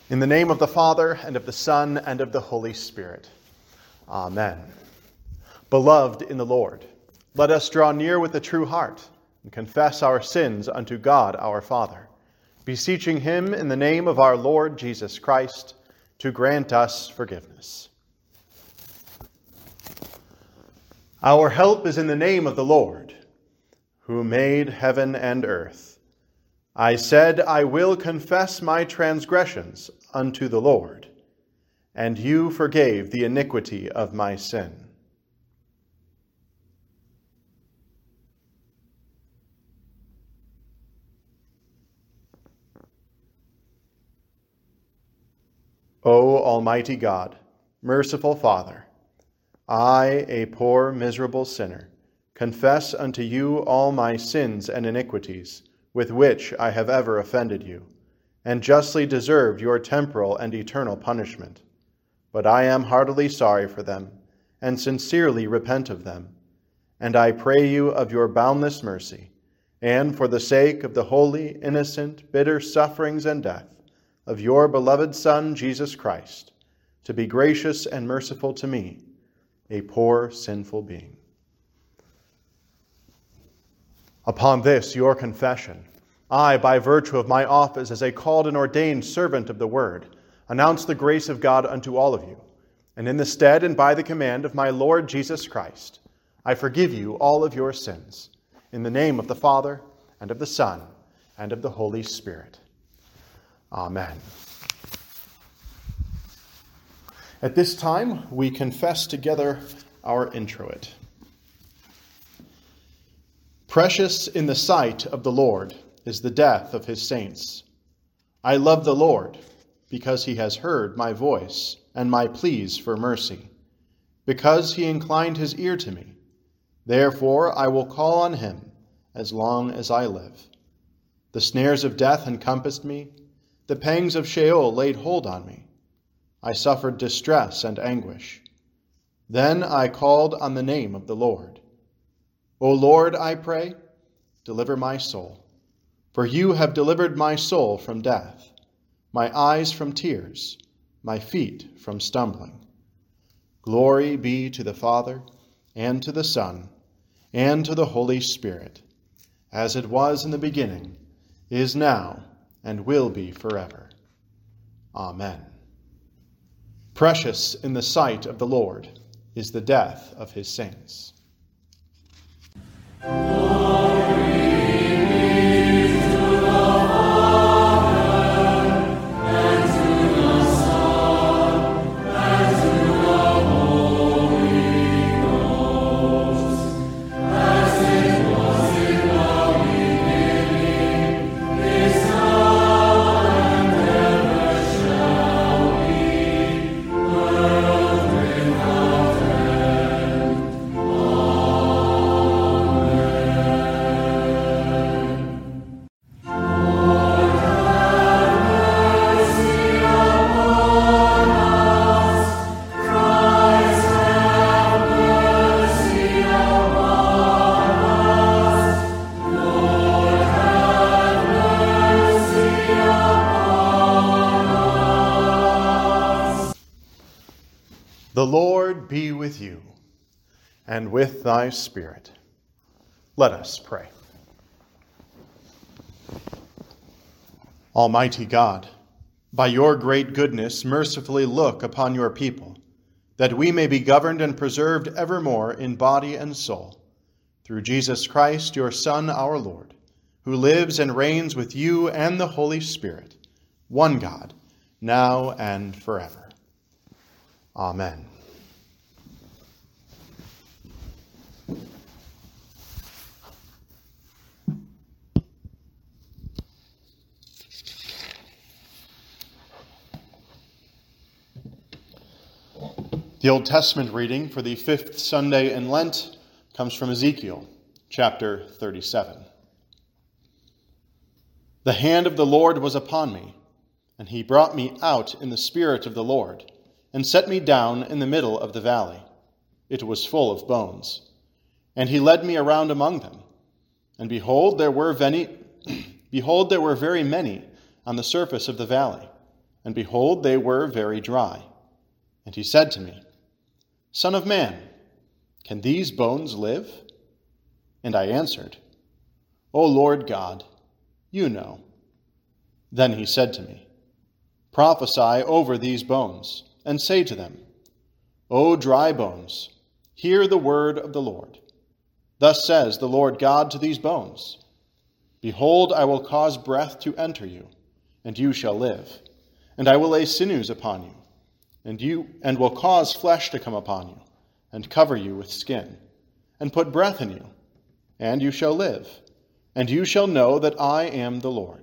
In the name of the Father, and of the Son, and of the Holy Spirit. Amen. Beloved in the Lord, let us draw near with a true heart and confess our sins unto God our Father, beseeching him in the name of our Lord Jesus Christ to grant us forgiveness. Our help is in the name of the Lord, who made heaven and earth. I said, I will confess my transgressions unto the Lord, and you forgave the iniquity of my sin. O Almighty God, merciful Father, I, a poor, miserable sinner, confess unto you all my sins and iniquities, with which I have ever offended you, and justly deserved your temporal and eternal punishment. But I am heartily sorry for them, and sincerely repent of them. And I pray you of your boundless mercy, and for the sake of the holy, innocent, bitter sufferings and death of your beloved Son, Jesus Christ, to be gracious and merciful to me, a poor, sinful being. Upon this, your confession, I, by virtue of my office as a called and ordained servant of the Word, announce the grace of God unto all of you, and in the stead and by the command of my Lord Jesus Christ, I forgive you all of your sins, in the name of the Father, and of the Son, and of the Holy Spirit. Amen. At this time, we confess together our introit. Precious in the sight of the Lord is the death of his saints. I love the Lord, because he has heard my voice and my pleas for mercy, because he inclined his ear to me. Therefore I will call on him as long as I live. The snares of death encompassed me, the pangs of Sheol laid hold on me. I suffered distress and anguish. Then I called on the name of the Lord. O Lord, I pray, deliver my soul. For you have delivered my soul from death, my eyes from tears, my feet from stumbling. Glory be to the Father, and to the Son, and to the Holy Spirit, as it was in the beginning, is now, and will be forever. Amen. Precious in the sight of the Lord is the death of his saints. The Lord be with you, and with thy spirit. Let us pray. Almighty God, by your great goodness, mercifully look upon your people, that we may be governed and preserved evermore in body and soul, through Jesus Christ, your Son, our Lord, who lives and reigns with you and the Holy Spirit, one God, now and forever. Amen. The Old Testament reading for the fifth Sunday in Lent comes from Ezekiel, chapter 37. The hand of the Lord was upon me, and he brought me out in the spirit of the Lord, and set me down in the middle of the valley. It was full of bones. And he led me around among them. And behold, there were very many on the surface of the valley, and behold, they were very dry. And he said to me, Son of man, can these bones live? And I answered, O Lord God, you know. Then he said to me, Prophesy over these bones, and say to them, O dry bones, hear the word of the Lord. Thus says the Lord God to these bones, Behold, I will cause breath to enter you, and you shall live. And I will lay sinews upon you, and will cause flesh to come upon you, and cover you with skin, and put breath in you, and you shall live, and you shall know that I am the Lord.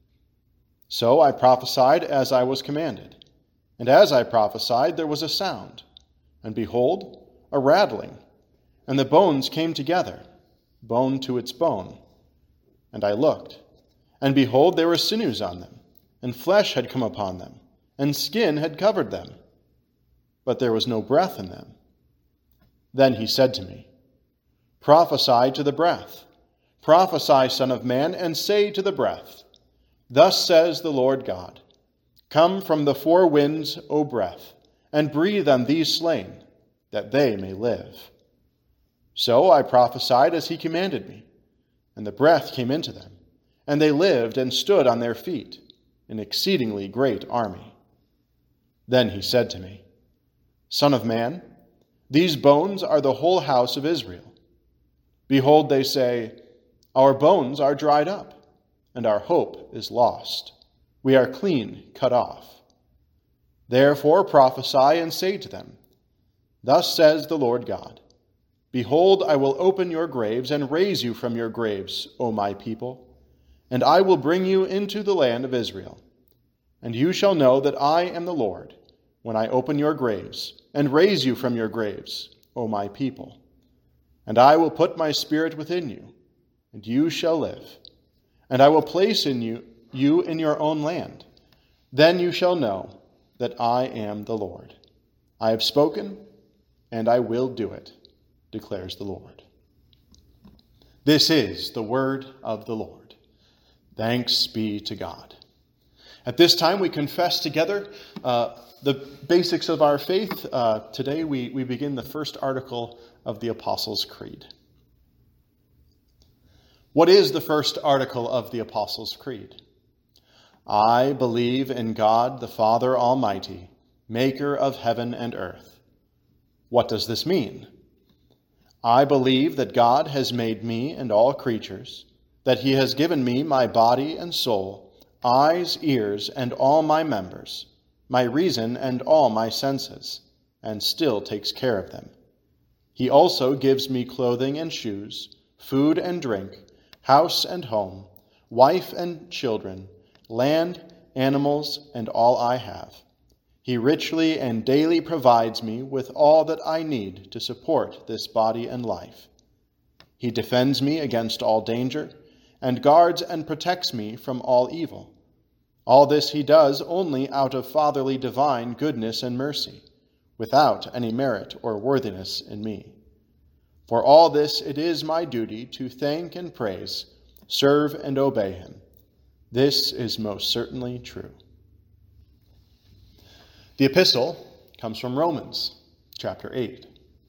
So I prophesied as I was commanded, and as I prophesied there was a sound, and behold, a rattling, and the bones came together, bone to its bone. And I looked, and behold, there were sinews on them, and flesh had come upon them, and skin had covered them, but there was no breath in them. Then he said to me, Prophesy to the breath. Prophesy, Son of man, and say to the breath, Thus says the Lord God, Come from the four winds, O breath, and breathe on these slain, that they may live. So I prophesied as he commanded me, and the breath came into them, and they lived and stood on their feet, an exceedingly great army. Then he said to me, Son of man, these bones are the whole house of Israel. Behold, they say, Our bones are dried up, and our hope is lost. We are clean cut off. Therefore prophesy and say to them, Thus says the Lord God, Behold, I will open your graves and raise you from your graves, O my people, and I will bring you into the land of Israel. And you shall know that I am the Lord, when I open your graves and raise you from your graves, O my people. And I will put my spirit within you, and you shall live. And I will place in you in your own land. Then you shall know that I am the Lord. I have spoken, and I will do it, declares the Lord. This is the word of the Lord. Thanks be to God. At this time, we confess together the basics of our faith. Today, we begin the first article of the Apostles' Creed. What is the first article of the Apostles' Creed? I believe in God, the Father Almighty, maker of heaven and earth. What does this mean? I believe that God has made me and all creatures, that he has given me my body and soul, eyes, ears, and all my members, my reason and all my senses, and still takes care of them. He also gives me clothing and shoes, food and drink, house and home, wife and children, land, animals, and all I have. He richly and daily provides me with all that I need to support this body and life. He defends me against all danger, and guards and protects me from all evil. All this he does only out of fatherly divine goodness and mercy, without any merit or worthiness in me. For all this it is my duty to thank and praise, serve and obey him. This is most certainly true. The epistle comes from Romans, chapter 8.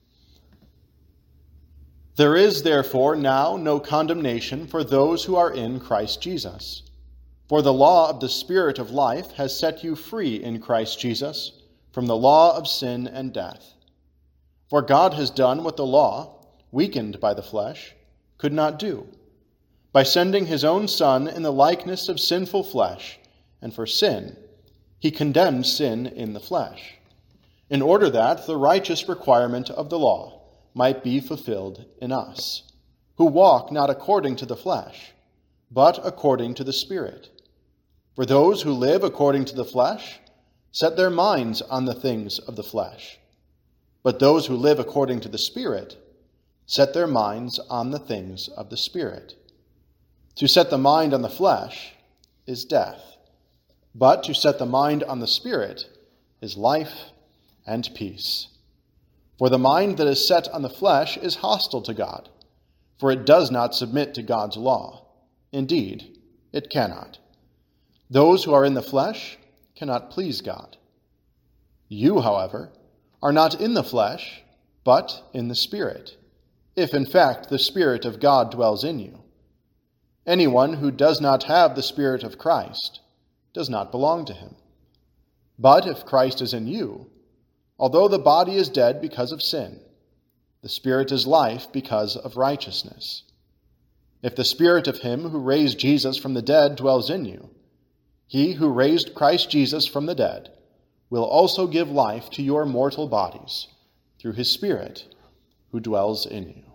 There is therefore now no condemnation for those who are in Christ Jesus. For the law of the Spirit of life has set you free in Christ Jesus from the law of sin and death. For God has done what the law, weakened by the flesh, could not do, by sending his own Son in the likeness of sinful flesh, and for sin, he condemned sin in the flesh, in order that the righteous requirement of the law might be fulfilled in us, who walk not according to the flesh, but according to the Spirit. For those who live according to the flesh set their minds on the things of the flesh, but those who live according to the Spirit set their minds on the things of the Spirit. To set the mind on the flesh is death, but to set the mind on the Spirit is life and peace. For the mind that is set on the flesh is hostile to God, for it does not submit to God's law. Indeed, it cannot. Those who are in the flesh cannot please God. You, however, are not in the flesh, but in the Spirit, if in fact the Spirit of God dwells in you. Anyone who does not have the Spirit of Christ does not belong to him. But if Christ is in you, although the body is dead because of sin, the Spirit is life because of righteousness. If the Spirit of him who raised Jesus from the dead dwells in you, he who raised Christ Jesus from the dead will also give life to your mortal bodies through his Spirit who dwells in you.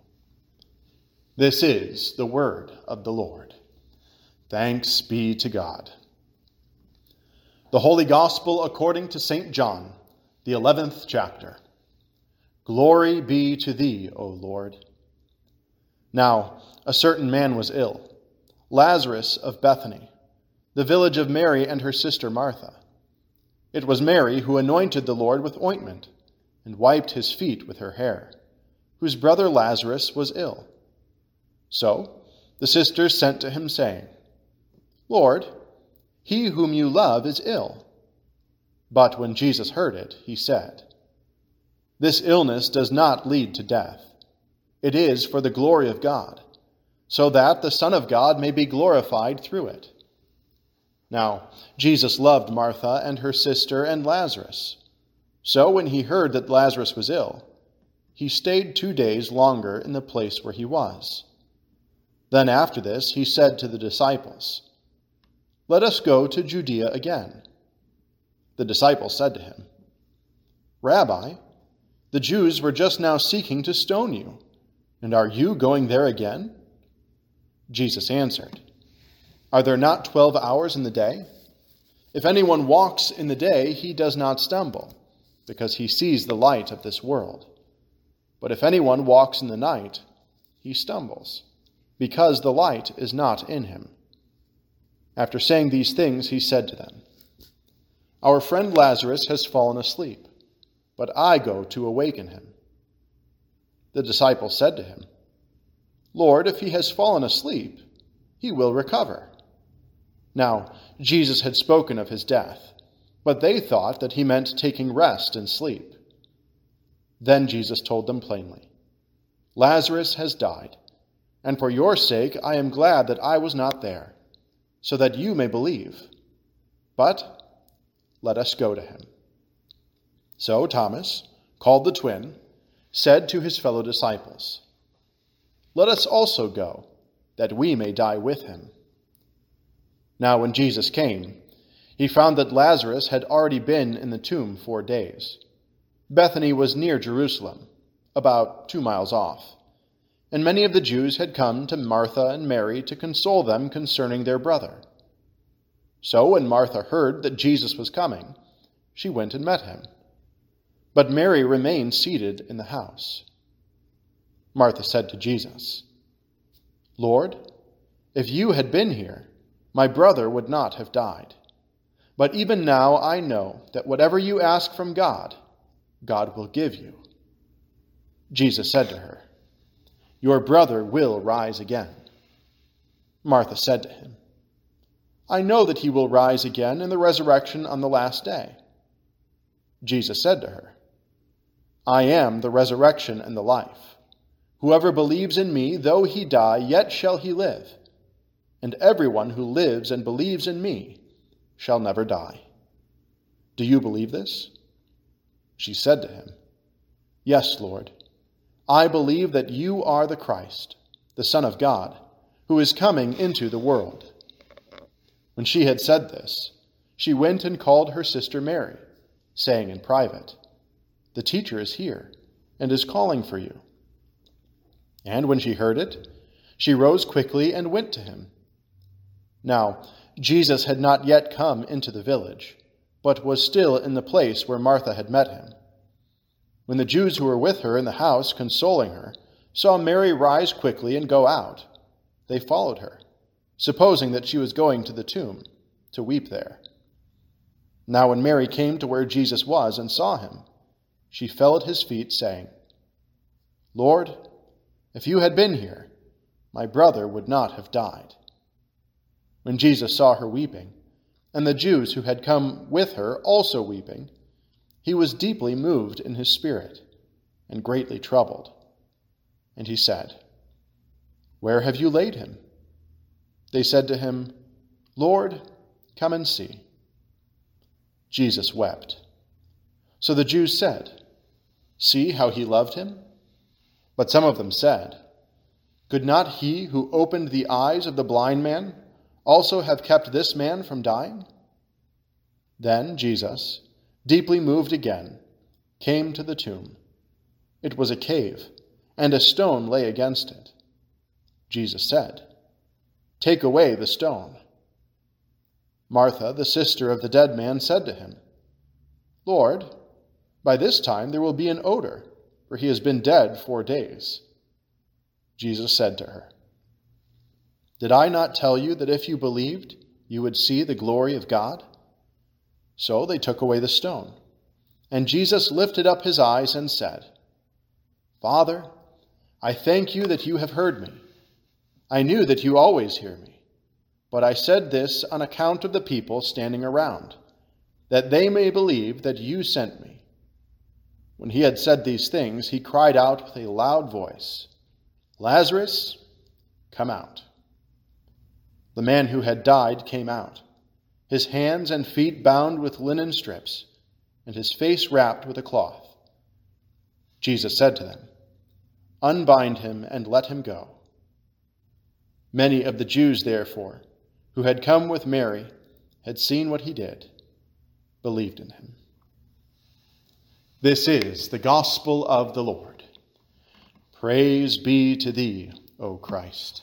This is the word of the Lord. Thanks be to God. The Holy Gospel according to St. John, the 11th chapter. Glory be to thee, O Lord. Now, a certain man was ill, Lazarus of Bethany, the village of Mary and her sister Martha. It was Mary who anointed the Lord with ointment and wiped his feet with her hair, whose brother Lazarus was ill. So the sisters sent to him, saying, Lord, he whom you love is ill. But when Jesus heard it, he said, This illness does not lead to death. It is for the glory of God, so that the Son of God may be glorified through it. Now, Jesus loved Martha and her sister and Lazarus. So when he heard that Lazarus was ill, he stayed 2 days longer in the place where he was. Then after this, he said to the disciples, Let us go to Judea again. The disciples said to him, Rabbi, the Jews were just now seeking to stone you, and are you going there again? Jesus answered, Are there not 12 hours in the day? If anyone walks in the day, he does not stumble, because he sees the light of this world. But if anyone walks in the night, he stumbles, because the light is not in him. After saying these things, he said to them, Our friend Lazarus has fallen asleep, but I go to awaken him. The disciples said to him, Lord, if he has fallen asleep, he will recover. Now, Jesus had spoken of his death, but they thought that he meant taking rest and sleep. Then Jesus told them plainly, Lazarus has died, and for your sake I am glad that I was not there, so that you may believe. But let us go to him. So Thomas, called the twin, said to his fellow disciples, Let us also go, that we may die with him. Now when Jesus came, he found that Lazarus had already been in the tomb 4 days. Bethany was near Jerusalem, about 2 miles off, and many of the Jews had come to Martha and Mary to console them concerning their brother. So when Martha heard that Jesus was coming, she went and met him. But Mary remained seated in the house. Martha said to Jesus, Lord, if you had been here, my brother would not have died. But even now I know that whatever you ask from God, God will give you. Jesus said to her, Your brother will rise again. Martha said to him, I know that he will rise again in the resurrection on the last day. Jesus said to her, I am the resurrection and the life. Whoever believes in me, though he die, yet shall he live. And everyone who lives and believes in me shall never die. Do you believe this? She said to him, Yes, Lord. I believe that you are the Christ, the Son of God, who is coming into the world. When she had said this, she went and called her sister Mary, saying in private, The teacher is here and is calling for you. And when she heard it, she rose quickly and went to him. Now, Jesus had not yet come into the village, but was still in the place where Martha had met him. When the Jews who were with her in the house, consoling her, saw Mary rise quickly and go out, they followed her, supposing that she was going to the tomb to weep there. Now when Mary came to where Jesus was and saw him, she fell at his feet, saying, Lord, if you had been here, my brother would not have died. When Jesus saw her weeping, and the Jews who had come with her also weeping, he was deeply moved in his spirit, and greatly troubled. And he said, "Where have you laid him?" They said to him, "Lord, come and see." Jesus wept. So the Jews said, "See how he loved him?" But some of them said, "Could not he who opened the eyes of the blind man also have kept this man from dying?" Then Jesus, deeply moved again, came to the tomb. It was a cave, and a stone lay against it. Jesus said, "Take away the stone." Martha, the sister of the dead man, said to him, "Lord, by this time there will be an odor, for he has been dead 4 days." Jesus said to her, "Did I not tell you that if you believed, you would see the glory of God?" So they took away the stone. And Jesus lifted up his eyes and said, "Father, I thank you that you have heard me. I knew that you always hear me, but I said this on account of the people standing around, that they may believe that you sent me." When he had said these things, he cried out with a loud voice, "Lazarus, come out." The man who had died came out, his hands and feet bound with linen strips, and his face wrapped with a cloth. Jesus said to them, "Unbind him and let him go." Many of the Jews, therefore, who had come with Mary, had seen what he did, believed in him. This is the gospel of the Lord. Praise be to thee, O Christ.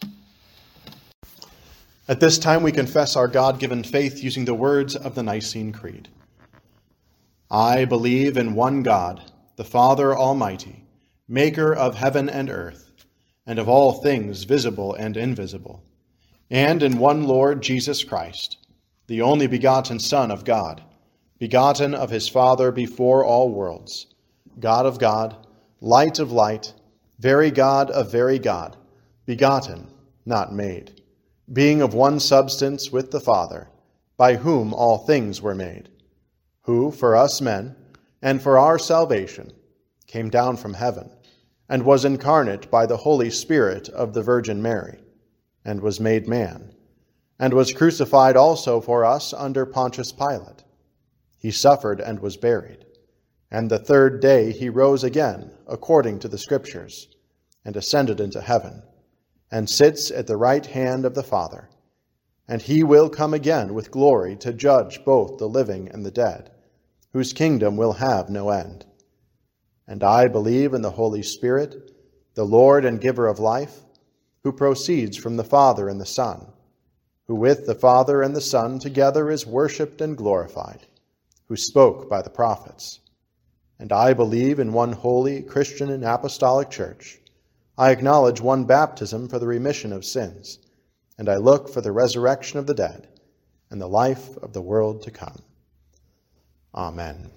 At this time we confess our God-given faith using the words of the Nicene Creed. I believe in one God, the Father Almighty, maker of heaven and earth, and of all things visible and invisible, and in one Lord Jesus Christ, the only begotten Son of God, begotten of his Father before all worlds, God of God, light of light, very God of very God, begotten, not made, being of one substance with the Father, by whom all things were made, who for us men, and for our salvation, came down from heaven, and was incarnate by the Holy Spirit of the Virgin Mary, and was made man, and was crucified also for us under Pontius Pilate. He suffered and was buried, and the 3rd day he rose again, according to the Scriptures, and ascended into heaven, and sits at the right hand of the Father. And he will come again with glory to judge both the living and the dead, whose kingdom will have no end. And I believe in the Holy Spirit, the Lord and giver of life, who proceeds from the Father and the Son, who with the Father and the Son together is worshipped and glorified, who spoke by the prophets. And I believe in one holy, Christian, and apostolic church. I acknowledge one baptism for the remission of sins, and I look for the resurrection of the dead and the life of the world to come. Amen.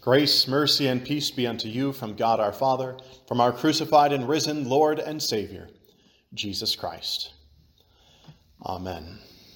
Grace, mercy, and peace be unto you from God our Father, from our crucified and risen Lord and Savior, Jesus Christ. Amen.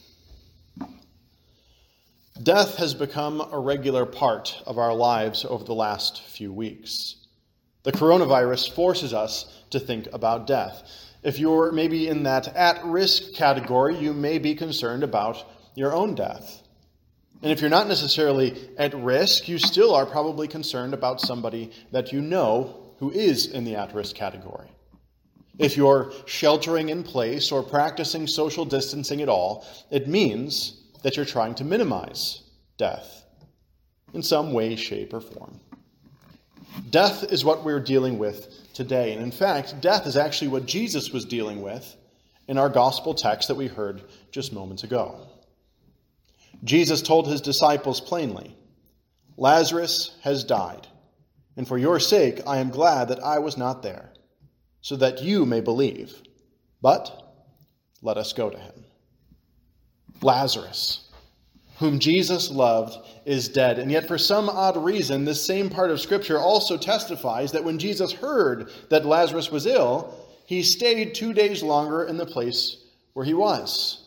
Death has become a regular part of our lives over the last few weeks. The coronavirus forces us to think about death. If you're maybe in that at-risk category, you may be concerned about your own death. And if you're not necessarily at risk, you still are probably concerned about somebody that you know who is in the at-risk category. If you're sheltering in place or practicing social distancing at all, it means that you're trying to minimize death in some way, shape, or form. Death is what we're dealing with today. And in fact, death is actually what Jesus was dealing with in our gospel text that we heard just moments ago. Jesus told his disciples plainly, "Lazarus has died, and for your sake I am glad that I was not there, so that you may believe. But let us go to him." Lazarus, whom Jesus loved, is dead. And yet for some odd reason, this same part of Scripture also testifies that when Jesus heard that Lazarus was ill, he stayed 2 days longer in the place where he was.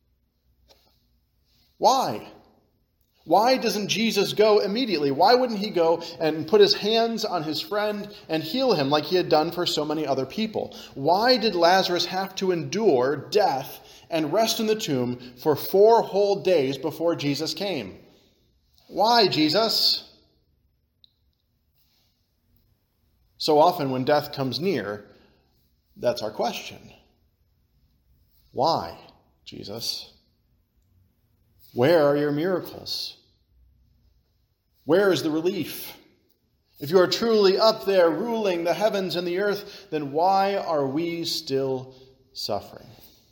Why? Why doesn't Jesus go immediately? Why wouldn't he go and put his hands on his friend and heal him like he had done for so many other people? Why did Lazarus have to endure death and rest in the tomb for 4 whole days before Jesus came? Why, Jesus? So often when death comes near, that's our question. Why, Jesus? Where are your miracles? Where is the relief? If you are truly up there ruling the heavens and the earth, then why are we still suffering?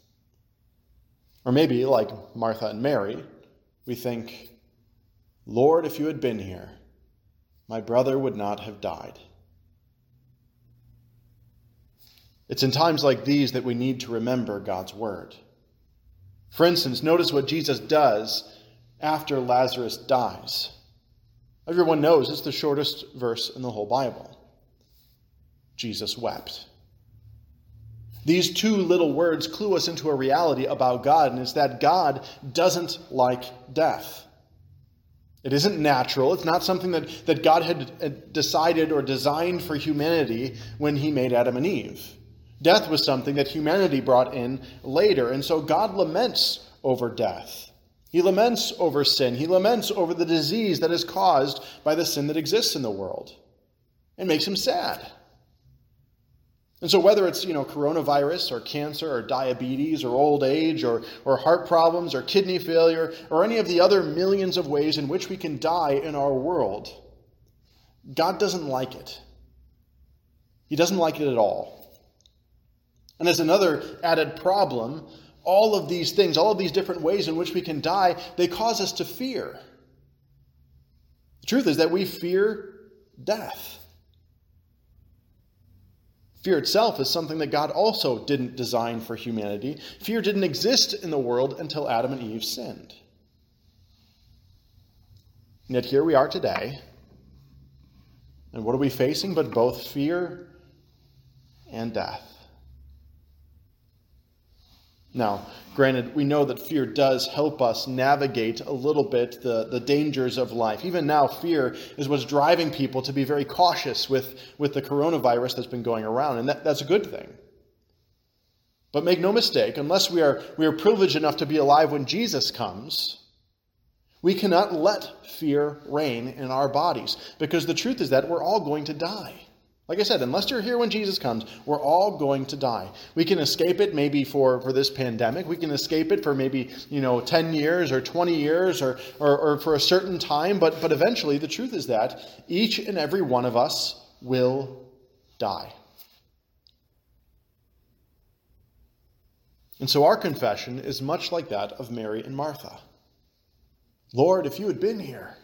Or maybe, like Martha and Mary, we think, "Lord, if you had been here, my brother would not have died." It's in times like these that we need to remember God's word. For instance, notice what Jesus does after Lazarus dies. Everyone knows it's the shortest verse in the whole Bible. Jesus wept. These 2 little words clue us into a reality about God, and it's that God doesn't like death. It isn't natural. It's not something that God had decided or designed for humanity when he made Adam and Eve. Death was something that humanity brought in later, and so God laments over death. He laments over sin. He laments over the disease that is caused by the sin that exists in the world. It makes him sad. And so whether it's, coronavirus or cancer or diabetes or old age or heart problems or kidney failure or any of the other millions of ways in which we can die in our world, God doesn't like it. He doesn't like it at all. And as another added problem, all of these things, all of these different ways in which we can die, they cause us to fear. The truth is that we fear death. Fear itself is something that God also didn't design for humanity. Fear didn't exist in the world until Adam and Eve sinned. And yet here we are today. And what are we facing but both fear and death? Now, granted, we know that fear does help us navigate a little bit the dangers of life. Even now, fear is what's driving people to be very cautious with the coronavirus that's been going around, and that's a good thing. But make no mistake, unless we are privileged enough to be alive when Jesus comes, we cannot let fear reign in our bodies, because the truth is that we're all going to die. Like I said, unless you're here when Jesus comes, we're all going to die. We can escape it maybe for this pandemic. We can escape it for maybe 10 years or 20 years or for a certain time. But eventually, the truth is that each and every one of us will die. And so our confession is much like that of Mary and Martha. "Lord, if you had been here,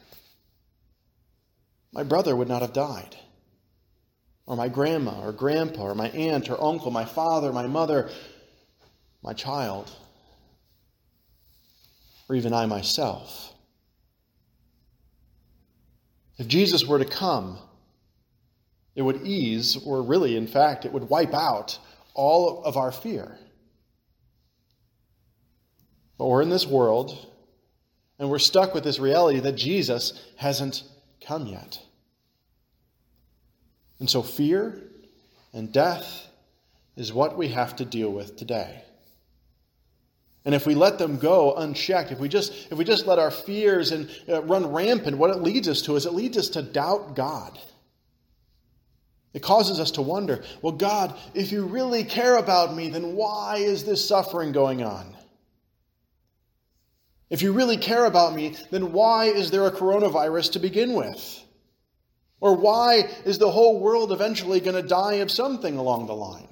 my brother would not have died. Or my grandma, or grandpa, or my aunt, or uncle, my father, my mother, my child, or even I myself." If Jesus were to come, it would ease, or really, in fact, it would wipe out all of our fear. But we're in this world, and we're stuck with this reality that Jesus hasn't come yet. And so fear and death is what we have to deal with today. And if we let them go unchecked, if we just let our fears and run rampant, what it leads us to is it leads us to doubt God. It causes us to wonder, well, God, if you really care about me, then why is this suffering going on? If you really care about me, then why is there a coronavirus to begin with? Or why is the whole world eventually going to die of something along the line?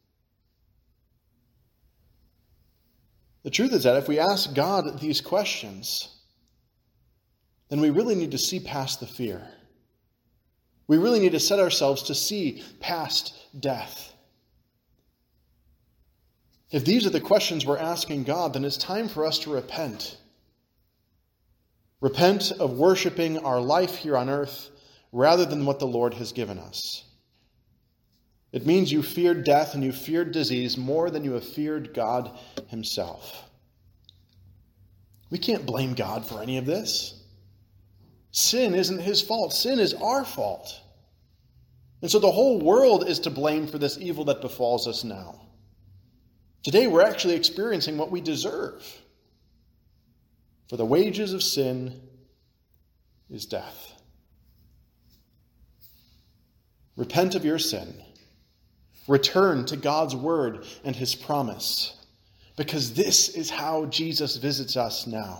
The truth is that if we ask God these questions, then we really need to see past the fear. We really need to set ourselves to see past death. If these are the questions we're asking God, then it's time for us to repent. Repent of worshiping our life here on earth rather than what the Lord has given us. It means you feared death and you feared disease more than you have feared God himself. We can't blame God for any of this. Sin isn't his fault. Sin is our fault. And so the whole world is to blame for this evil that befalls us now. Today we're actually experiencing what we deserve. For the wages of sin is death. Repent of your sin. Return to God's word and his promise, because this is how Jesus visits us now.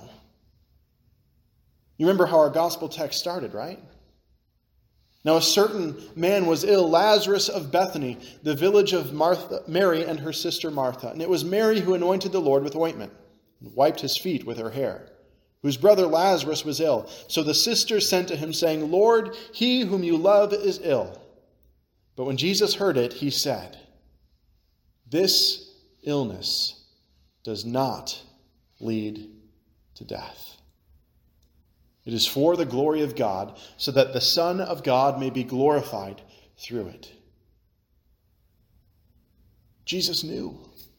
You remember how our gospel text started, right? Now a certain man was ill, Lazarus of Bethany, the village of Mary and her sister Martha. And it was Mary who anointed the Lord with ointment and wiped his feet with her hair, whose brother Lazarus was ill. So the sisters sent to him, saying, Lord, he whom you love is ill. But when Jesus heard it, he said, this illness does not lead to death. It is for the glory of God, so that the Son of God may be glorified through it. Jesus knew.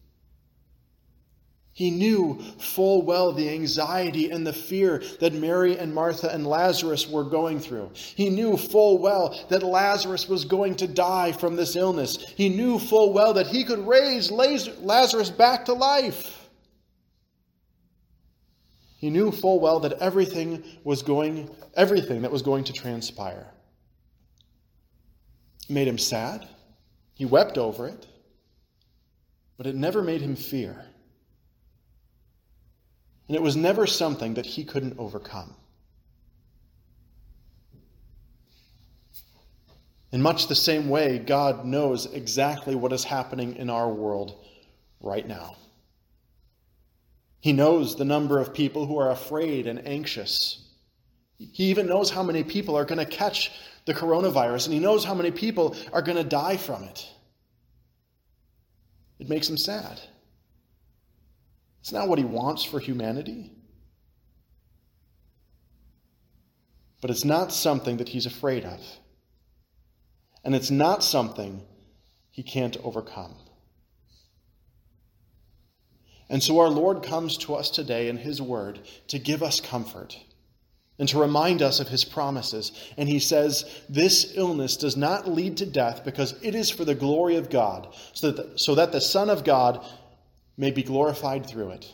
He knew full well the anxiety and the fear that Mary and Martha and Lazarus were going through. He knew full well that Lazarus was going to die from this illness. He knew full well that he could raise Lazarus back to life. He knew full well that everything that was going to transpire. It made him sad. He wept over it. But it never made him fear. And it was never something that he couldn't overcome. In much the same way, God knows exactly what is happening in our world right now. He knows the number of people who are afraid and anxious. He even knows how many people are going to catch the coronavirus, and he knows how many people are going to die from it. It makes him sad. It's not what he wants for humanity. But it's not something that he's afraid of. And it's not something he can't overcome. And so our Lord comes to us today in his word to give us comfort and to remind us of his promises. And he says, this illness does not lead to death because it is for the glory of God, so that the Son of God may be glorified through it.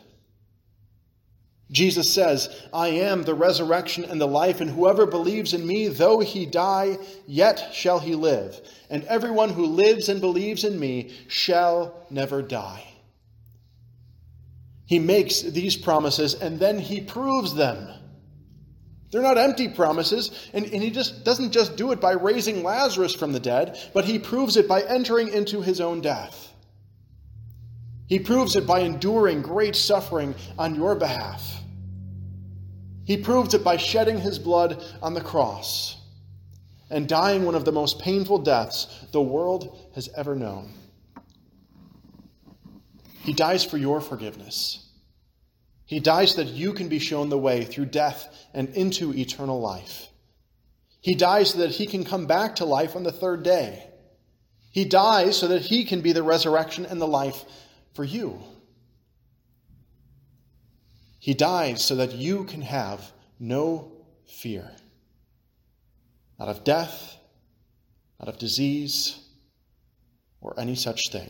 Jesus says, I am the resurrection and the life, and whoever believes in me, though he die, yet shall he live. And everyone who lives and believes in me shall never die. He makes these promises and then he proves them. They're not empty promises, and he doesn't just do it by raising Lazarus from the dead, but he proves it by entering into his own death. He proves it by enduring great suffering on your behalf. He proves it by shedding his blood on the cross and dying one of the most painful deaths the world has ever known. He dies for your forgiveness. He dies so that you can be shown the way through death and into eternal life. He dies so that he can come back to life on the third day. He dies so that he can be the resurrection and the life for you. He dies so that you can have no fear. Not of death, not of disease, or any such thing.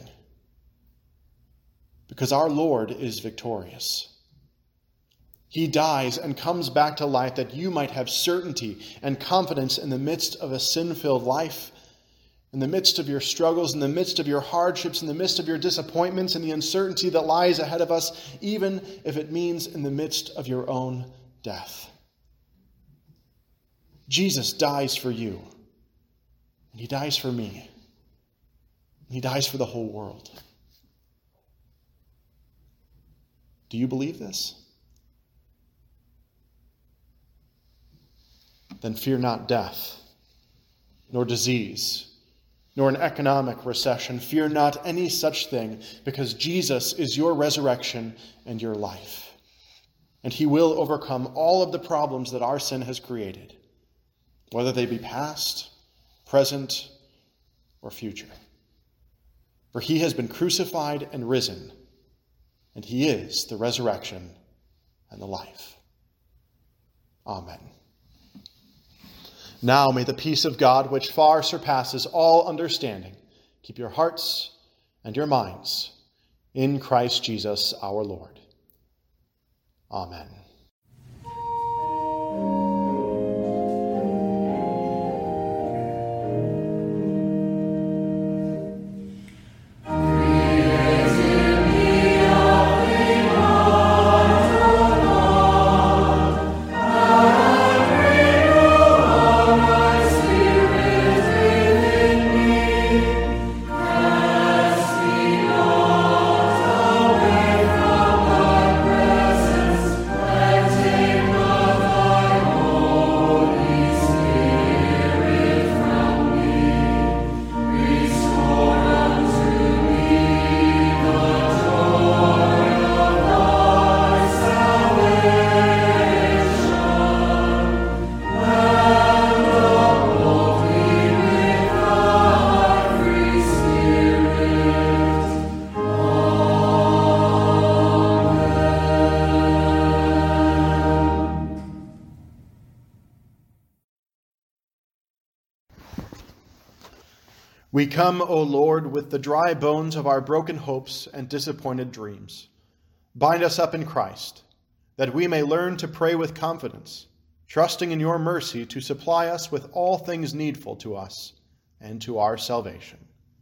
Because our Lord is victorious. He dies and comes back to life that you might have certainty and confidence in the midst of a sin-filled life, in the midst of your struggles, in the midst of your hardships, in the midst of your disappointments and the uncertainty that lies ahead of us, even if it means in the midst of your own death. Jesus dies for you, and he dies for me, and he dies for the whole world. Do you believe this? Then fear not death, nor disease, nor an economic recession. Fear not any such thing, because Jesus is your resurrection and your life. And he will overcome all of the problems that our sin has created, whether they be past, present, or future. For he has been crucified and risen, and he is the resurrection and the life. Amen. Now may the peace of God, which far surpasses all understanding, keep your hearts and your minds in Christ Jesus our Lord. Amen. We come, O Lord, with the dry bones of our broken hopes and disappointed dreams. Bind us up in Christ, that we may learn to pray with confidence, trusting in your mercy to supply us with all things needful to us and to our salvation.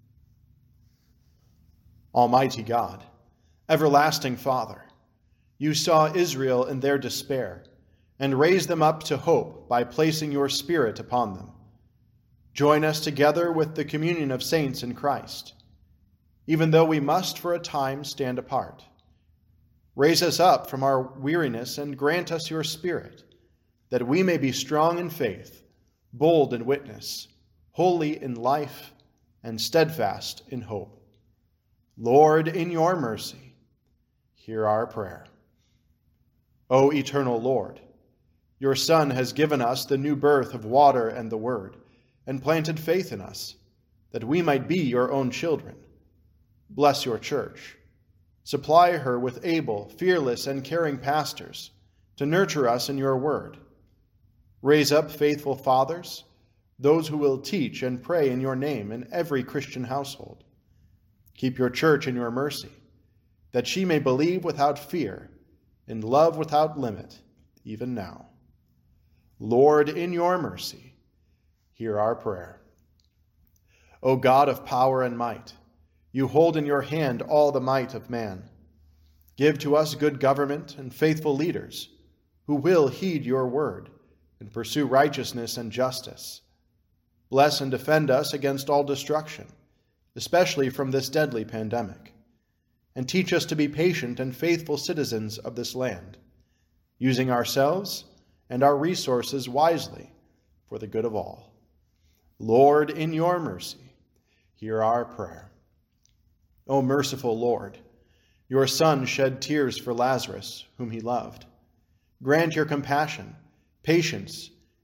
Almighty God, everlasting Father, you saw Israel in their despair and raised them up to hope by placing your Spirit upon them. Join us together with the communion of saints in Christ, even though we must for a time stand apart. Raise us up from our weariness and grant us your Spirit, that we may be strong in faith, bold in witness, holy in life, and steadfast in hope. Lord, in your mercy, hear our prayer. O eternal Lord, your Son has given us the new birth of water and the Word, and planted faith in us, that we might be your own children. Bless your church. Supply her with able, fearless, and caring pastors to nurture us in your word. Raise up faithful fathers, those who will teach and pray in your name in every Christian household. Keep your church in your mercy, that she may believe without fear and love without limit, even now. Lord, in your mercy, hear our prayer. O God of power and might, you hold in your hand all the might of man. Give to us good government and faithful leaders who will heed your word and pursue righteousness and justice. Bless and defend us against all destruction, especially from this deadly pandemic. And teach us to be patient and faithful citizens of this land, using ourselves and our resources wisely for the good of all. Lord, in your mercy, hear our prayer. O merciful Lord, your Son shed tears for Lazarus, whom he loved. Grant your compassion, patience,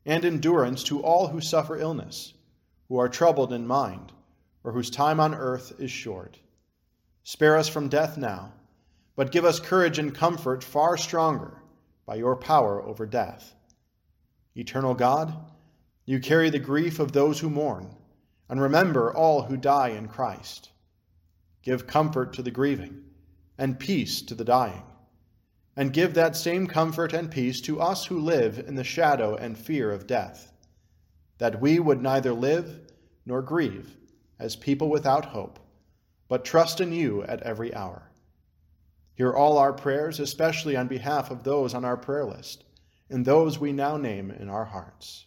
and endurance to all who suffer illness, who are troubled in mind, or whose time on earth is short. Spare us from death now, but give us courage and comfort far stronger by your power over death. Eternal God, you carry the grief of those who mourn, and remember all who die in Christ. Give comfort to the grieving, and peace to the dying, and give that same comfort and peace to us who live in the shadow and fear of death, that we would neither live nor grieve as people without hope, but trust in you at every hour. Hear all our prayers, especially on behalf of those on our prayer list, and those we now name in our hearts.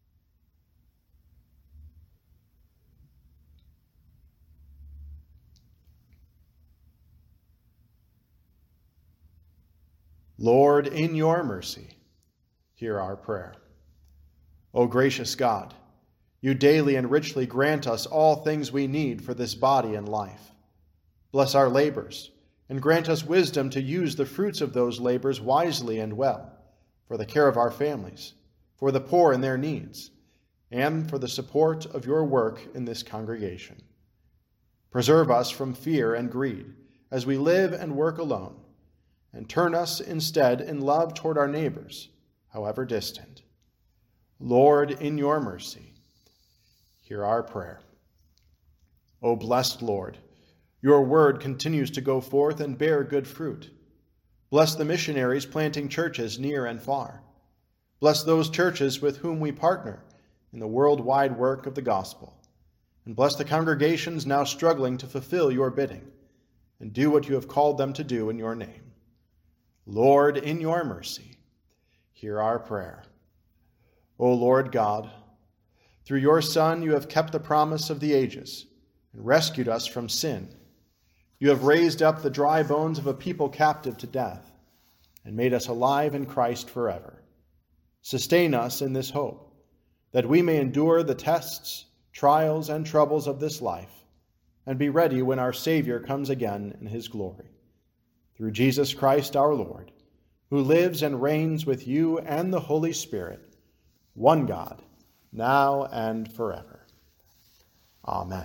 Lord, in your mercy, hear our prayer. O gracious God, you daily and richly grant us all things we need for this body and life. Bless our labors, and grant us wisdom to use the fruits of those labors wisely and well, for the care of our families, for the poor and their needs, and for the support of your work in this congregation. Preserve us from fear and greed as we live and work alone, and turn us instead in love toward our neighbors, however distant. Lord, in your mercy, hear our prayer. O blessed Lord, your word continues to go forth and bear good fruit. Bless the missionaries planting churches near and far. Bless those churches with whom we partner in the worldwide work of the gospel. And bless the congregations now struggling to fulfill your bidding and do what you have called them to do in your name. Lord, in your mercy, hear our prayer. O Lord God, through your Son you have kept the promise of the ages and rescued us from sin. You have raised up the dry bones of a people captive to death and made us alive in Christ forever. Sustain us in this hope, that we may endure the tests, trials, and troubles of this life and be ready when our Savior comes again in his glory. Through Jesus Christ our Lord, who lives and reigns with you and the Holy Spirit, one God, now and forever. Amen.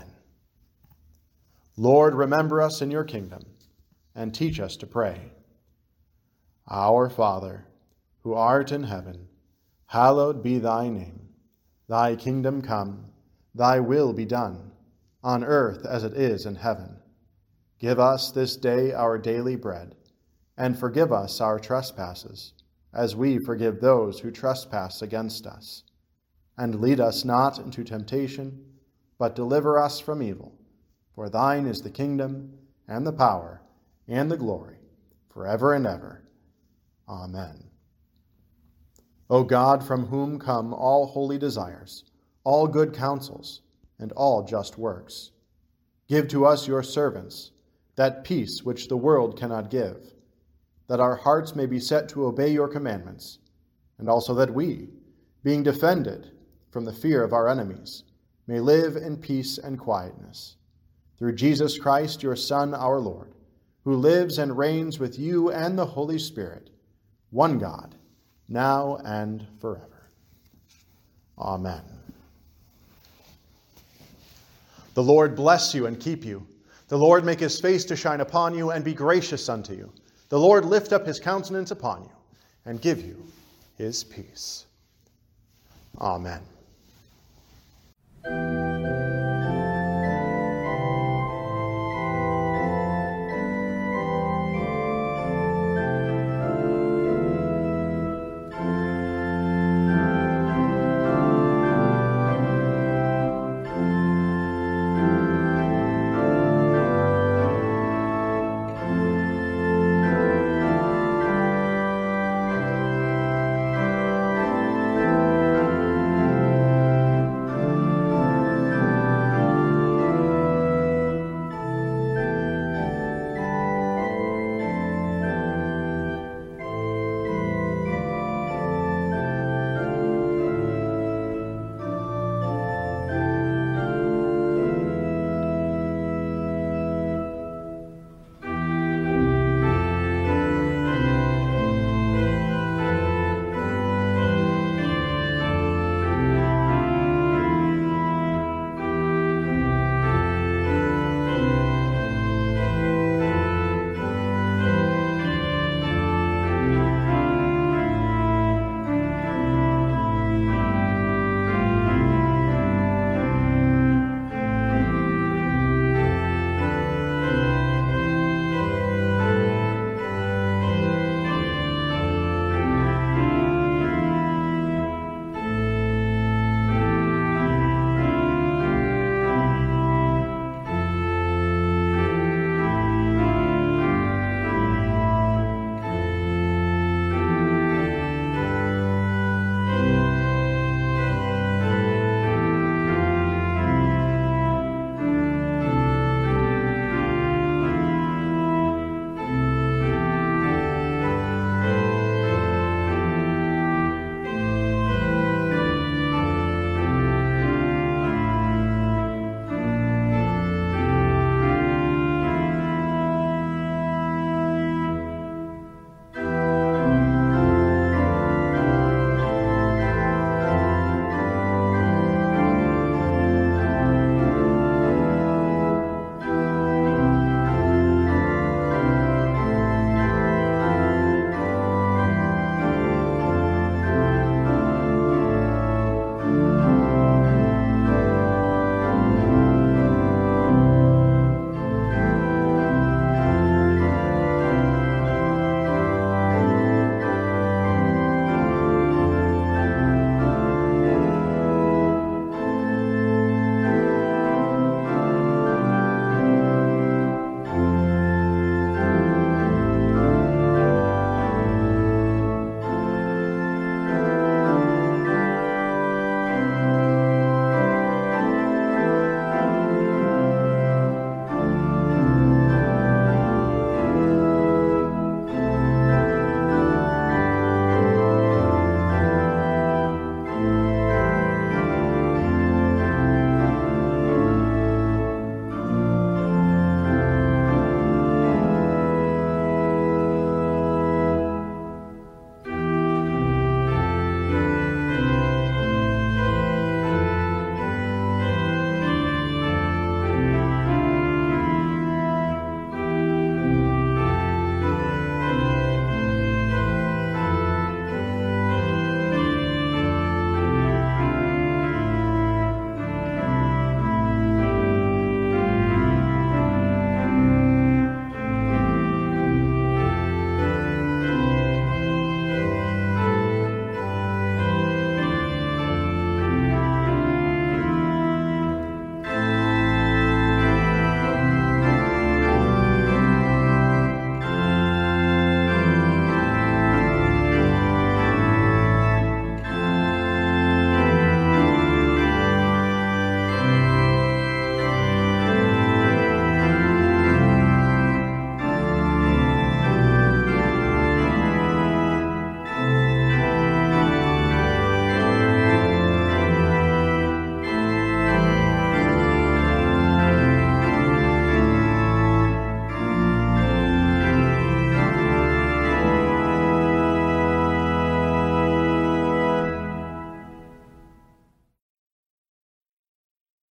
Lord, remember us in your kingdom, and teach us to pray. Our Father, who art in heaven, hallowed be thy name. Thy kingdom come, thy will be done, on earth as it is in heaven. Give us this day our daily bread, and forgive us our trespasses, as we forgive those who trespass against us. And lead us not into temptation, but deliver us from evil. For thine is the kingdom, and the power, and the glory, forever and ever. Amen. O God, from whom come all holy desires, all good counsels, and all just works, give to us, your servants, that peace which the world cannot give, that our hearts may be set to obey your commandments, and also that we, being defended from the fear of our enemies, may live in peace and quietness. Through Jesus Christ, your Son, our Lord, who lives and reigns with you and the Holy Spirit, one God, now and forever. Amen. The Lord bless you and keep you. The Lord make his face to shine upon you and be gracious unto you. The Lord lift up his countenance upon you and give you his peace. Amen.